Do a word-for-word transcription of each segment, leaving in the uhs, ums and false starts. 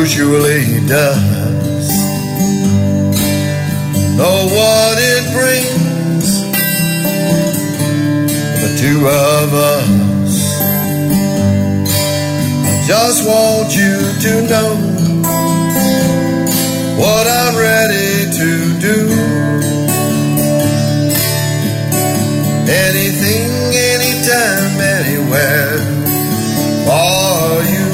usually does. Know what it brings, the two of us. I just want you to know what I'm ready to do. Anything, anytime, anywhere for you.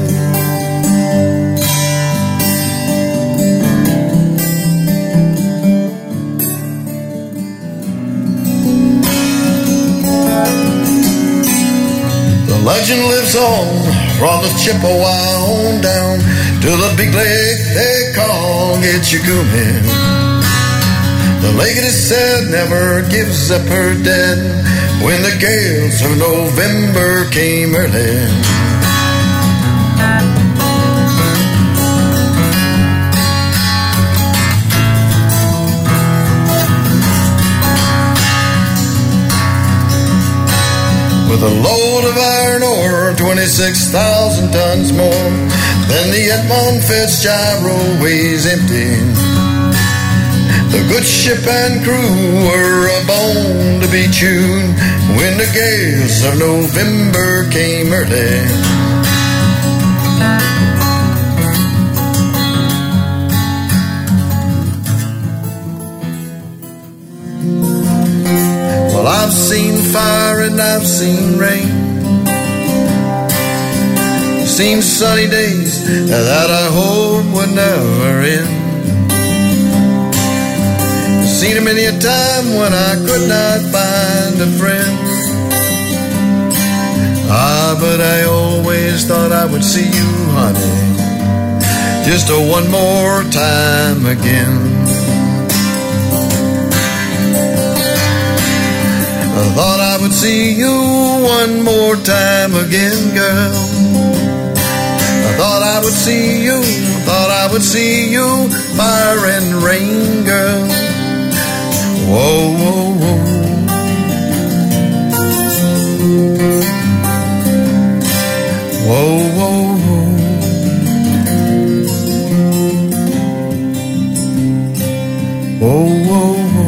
The legend lives on from the Chippewa on down to the big lake they call Gitchagumi. The lake, it is said, never gives up her dead when the gales of November came early. With a load of iron ore, twenty-six thousand tons more than the Edmund Fitzgerald weighs empty. The good ship and crew were a bone to be chewed when the gales of November came early. Well, I've seen fire and I've seen rain, seen sunny days that I hope would never end. Seen many a time when I could not find a friend. Ah, but I always thought I would see you, honey, just a one more time again. I thought I would see you one more time again, girl. I thought I would see you, thought I would see you, fire and rain, girl. Whoa, whoa, whoa. Whoa, whoa, whoa. Whoa, whoa, whoa.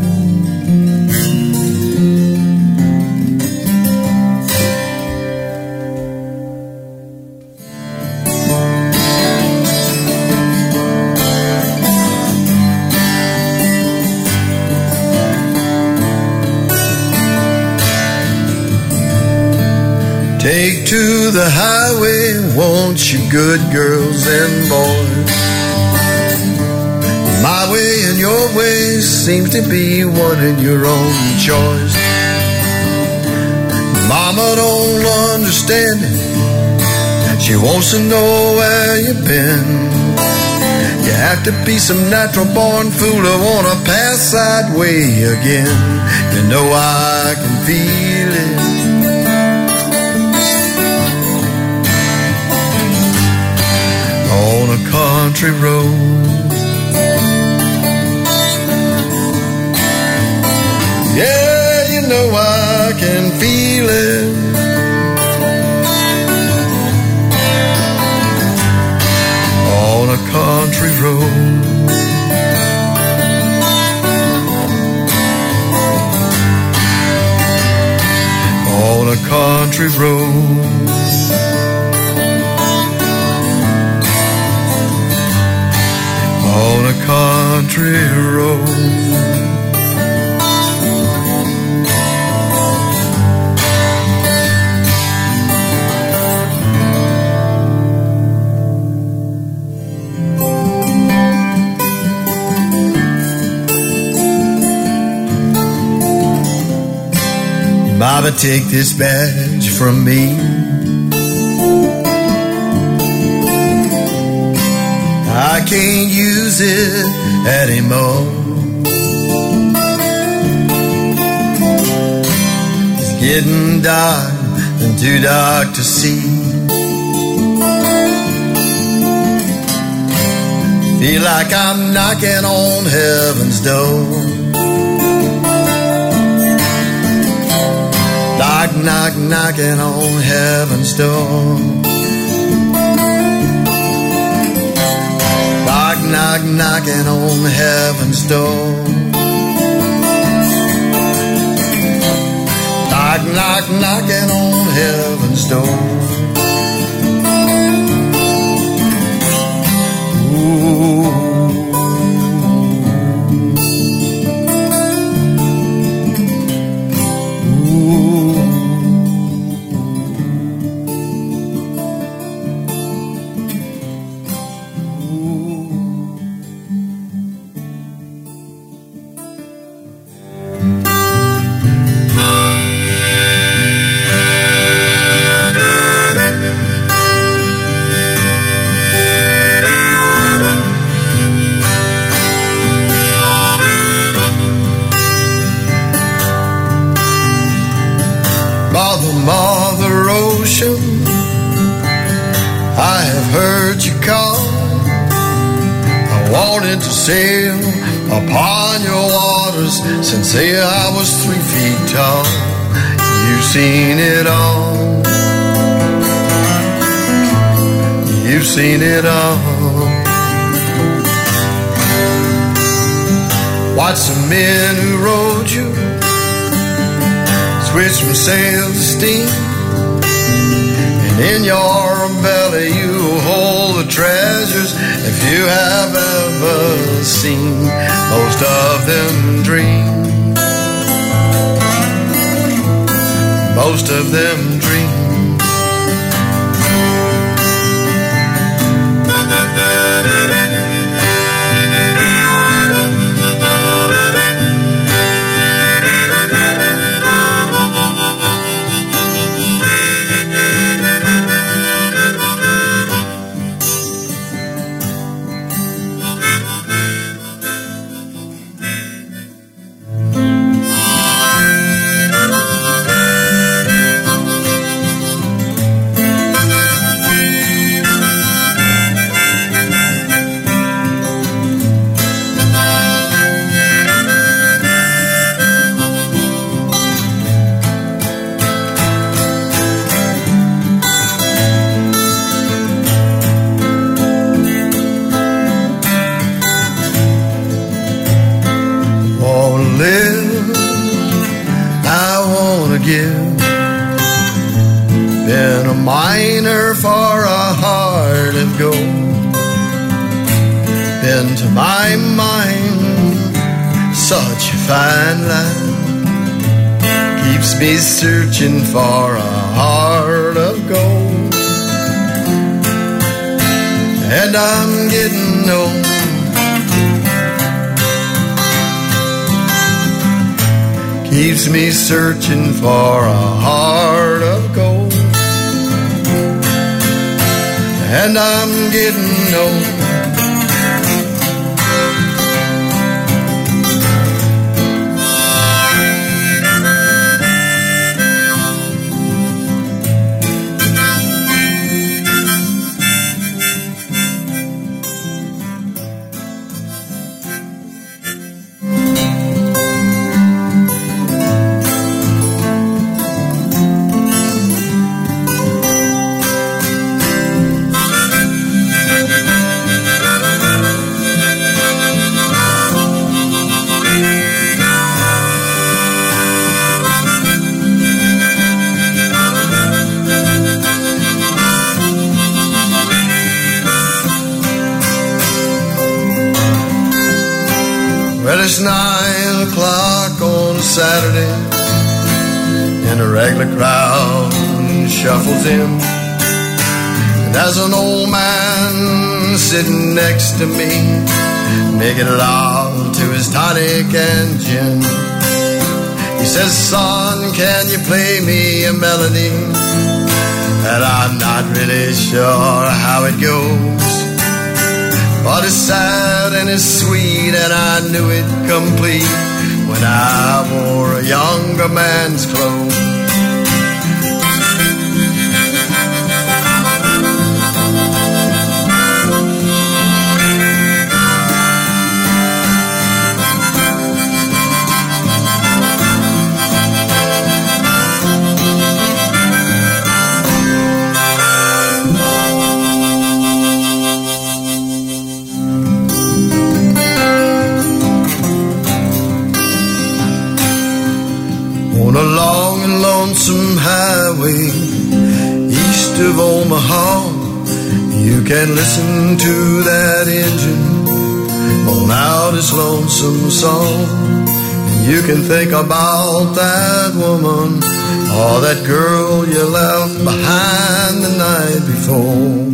Take to the highway, won't you, good girls and boys? My way and your way seems to be one in your own choice. Mama don't understand it, she wants to know where you've been. You have to be some natural born fool to wanna pass that way again. You know I can feel it on a country road. Yeah, you know I can feel it on a country road. On a country road. On a country road. Baba, take this badge from me. I can't use it anymore. It's getting dark and too dark to see. Feel like I'm knocking on heaven's door. Knock, knock, knocking on heaven's door. knock, knocking on heaven's door. Knock, knock, knocking on heaven's door. Ooh. Mother Ocean, I have heard you call. I wanted to sail upon your waters since here I was three feet tall. You've seen it all. You've seen it all. Watch the men who rode you switch from sail to steam, and in your belly you hold the treasures if you have ever seen. Most of them dream. Most of them dream. Been a miner for a heart of gold. Been to my mind such a fine line. Keeps me searching for a heart of gold. And I'm getting old. Keeps me searching for a heart of gold. And I'm getting old. Well, it's nine o'clock on a Saturday, and a regular crowd shuffles in. And there's an old man sitting next to me, making love to his tonic and gin. He says, son, can you play me a melody? And I'm not really sure how it goes, but it's sad and it's sweet, and I knew it complete when I wore a younger man's clothes. on a long and lonesome highway east of Omaha. You can listen to that engine moan out its lonesome song. You can think about that woman or that girl you left behind the night before.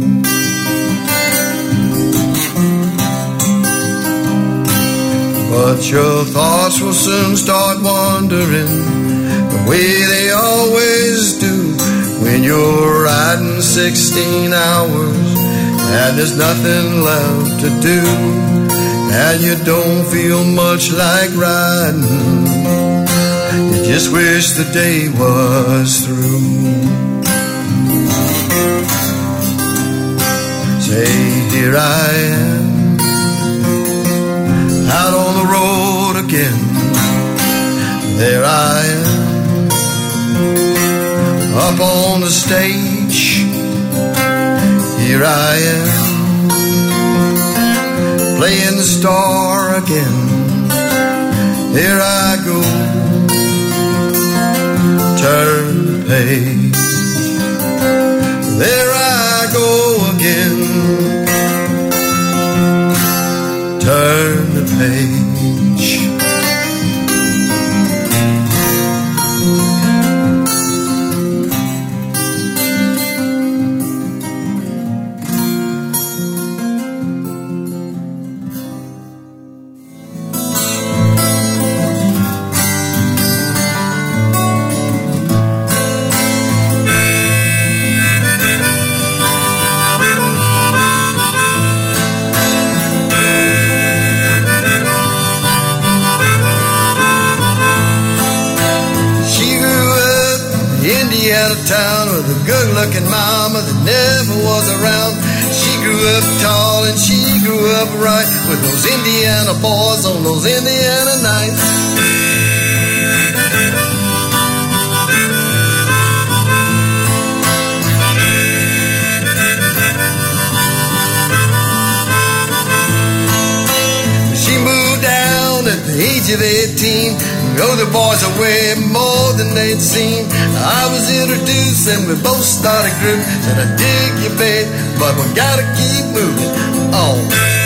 But your thoughts will soon start wandering the way they always do when you're riding sixteen hours and there's nothing left to do, and you don't feel much like riding. You just wish the day was through. Say, here I am, out on the road again. There I am, up on the stage. Here I am, playing the star again. Here I go, turn the page. There I go again, turn the page. Town with a good-looking mama that never was around. She grew up tall and she grew up right with those Indiana boys on those Indiana nights. She moved down at the age of eighteen. Other boys away more than they'd seen. I was introduced and we both started grooving. Said I dig you, babe, but we gotta keep moving on.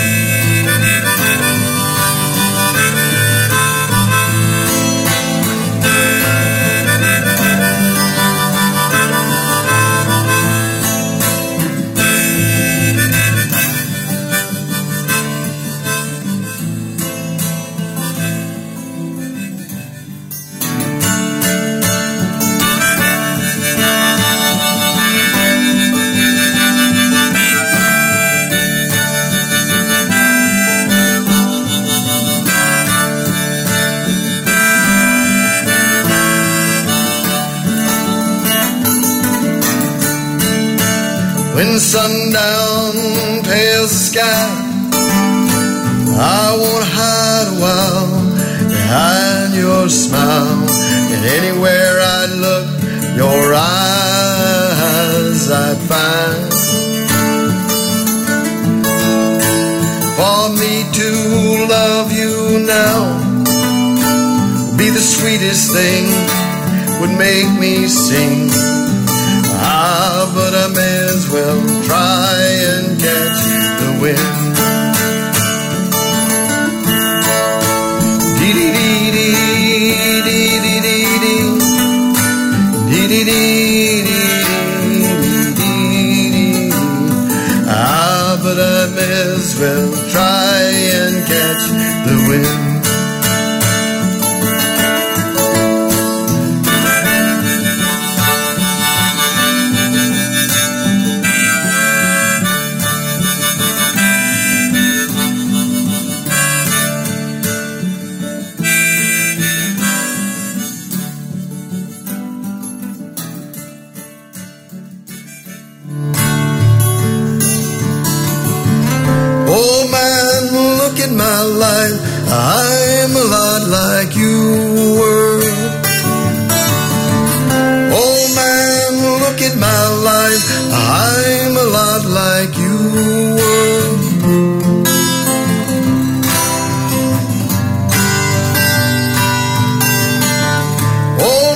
When sundown pales the sky, I wanna hide a while behind your smile. And anywhere I'd look, your eyes I'd find. For me to love you now would be the sweetest thing, would make me sing. Ah, but I may as well try and catch the wind. Dee dee dee dee dee dee dee dee dee dee dee. Ah, but I may as well try and catch the wind. My life, I'm a lot like you were. Oh man, look at my life, I'm a lot like you were. Oh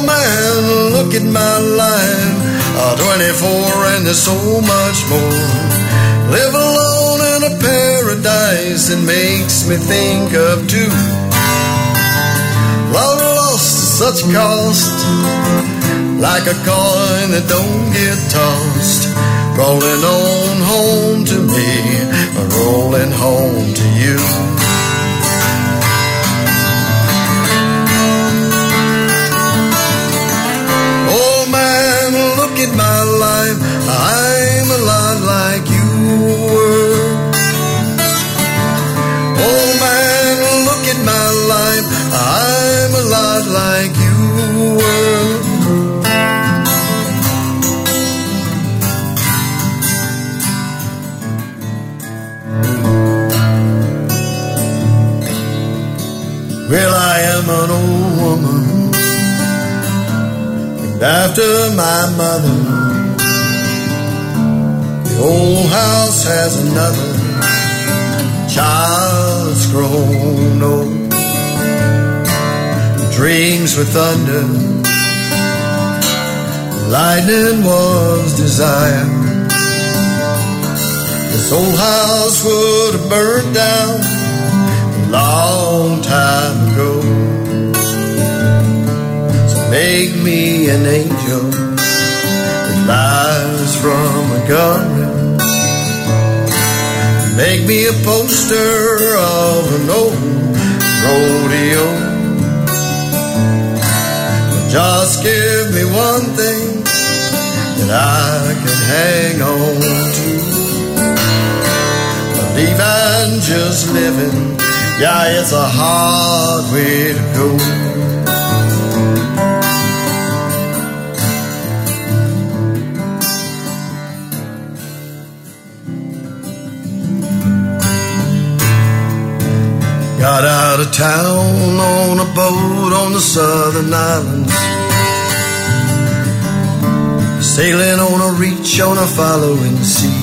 look at my life, uh, twenty-four and there's so much more. Live alone in a paradise that makes me think of two. Love lost at such a cost, like a coin that don't get tossed. Rolling on home to me, rolling home to you. Oh man, look at my life, I'm a lot like you were. Oh man, look at my life, I'm a lot like you were. Well, I am an old woman, named after my mother. The old house has another child's grown old. Dreams were thunder, lightning was desire. This old house would have burned down long time ago. So make me an angel that flies from a gunman. Make me a poster of an old rodeo. Just give me one thing that I can hang on to. Believe I'm just living. Yeah, it's a hard way to go. Got out of town on a boat on the southern islands, sailing on a reach on a following sea.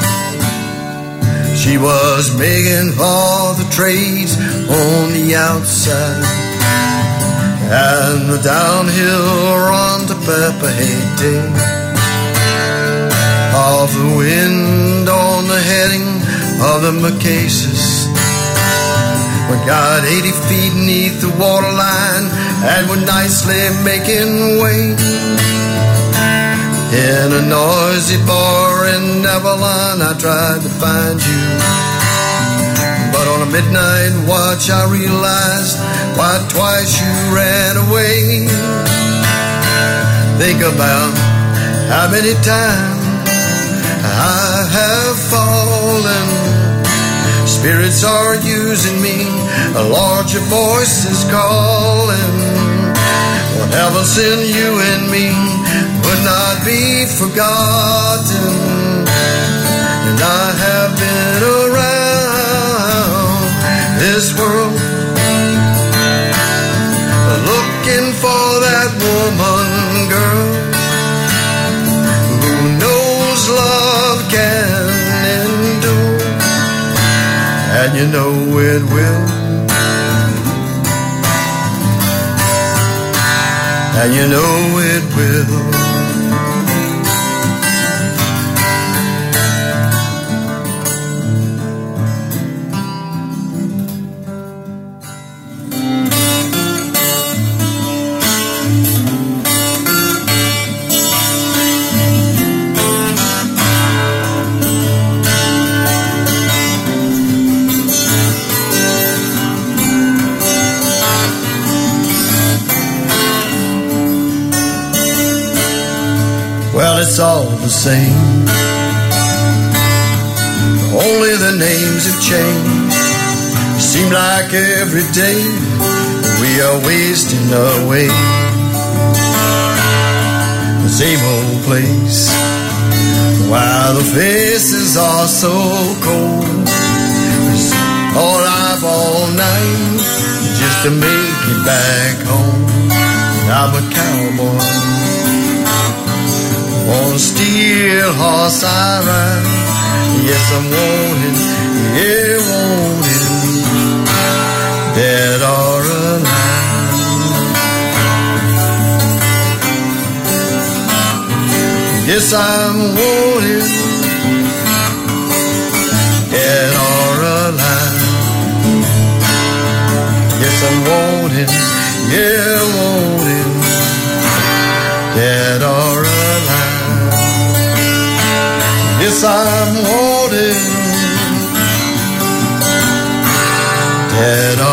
She was making for the trades on the outside, and the downhill run to Papeete. Off the wind on the heading of the Marquesas, we got eighty feet beneath the waterline, and we're nicely making way. In a noisy bar in Avalon, I tried to find you, but on a midnight watch I realized why twice you ran away. Think about how many times I have fallen. Spirits are using me, a larger voice is calling. Whatever's in you and me would not be forgotten. And I have been around this world, looking for that woman, girl, who knows love can endure. And you know it will. And you know it will. Well, it's all the same, only the names have changed. Seem like every day we are wasting away. The same old place, while the faces are so cold. All live all night just to make it back home. I'm a cowboy, on a steel horse I ride. Yes, I'm wanted, yeah, wanted, dead or alive. Yes, I'm wanted, dead or alive. Yes, I'm wanted, yeah, wanted, dead or alive. Yes, I'm wanted, dead or